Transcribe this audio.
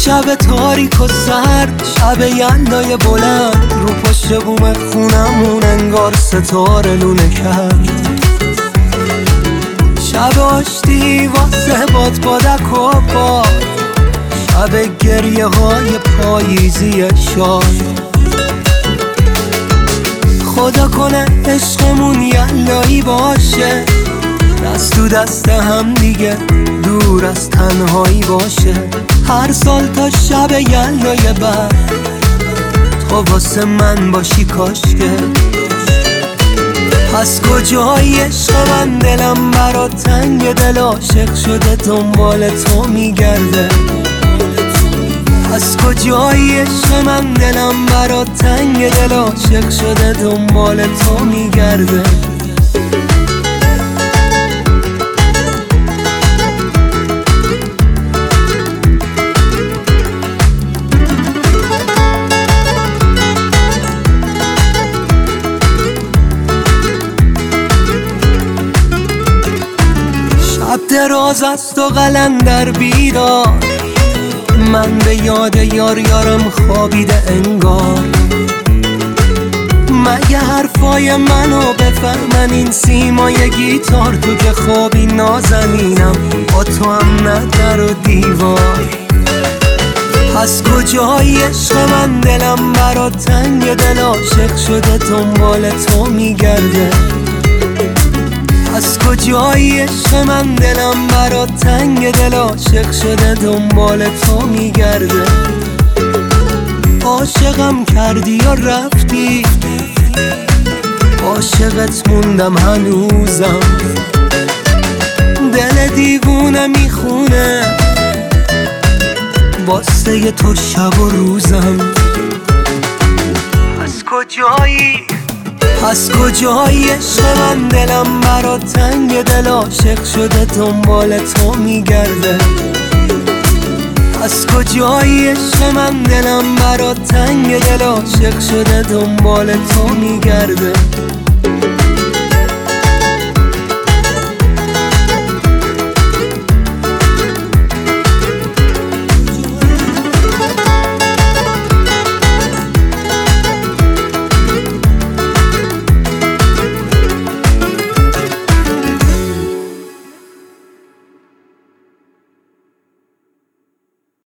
شب تاریک و سرد، شب یلدای بلند، رو پشت بوم خونمون انگار ستاره لونه کرد. شب آشتی واسه بادک و باد، شب گریه های پاییزی شاد. خدا کنه عشقمون یلایی باشه، دست تو دست هم دیگه دور از تنهایی باشه. هر سال تا شب یلدای بعد تو واسه من باشی کاشکه. پس کجایی عشق من؟ دلم برات تنگ، دل عاشق شده دنبال تو میگرده. پس کجایی عشق من؟ دلم برات تنگ، دل عاشق شده دنبال تو میگرده. شب دراز است و قلندر بیدار، من به یاد یارم خوابیده انگار. مگه حرفای منو بفهمن این سیمای گیتار؟ تو که خوابی نازنینم، با تو هم نه در و دیوار. پس کجایی عشق من؟ دلم برات تنگ، دل عاشق شده دنبال تو میگرده. پس کجایی عشق من؟ دلم برات تنگ، دل عاشق شده دنبال تو میگرده. عاشقم کردی و رفتی، عاشقت موندم هنوزم. دل دیوونه میخونه واسه تو شب و روزم. پس کجایی عشق من؟ دلم برات تنگ، دل عاشق شده دنبال تو میگرده. پس کجایی عشق من؟ دلم برات تنگ، دل عاشق شده دنبال تو میگرده.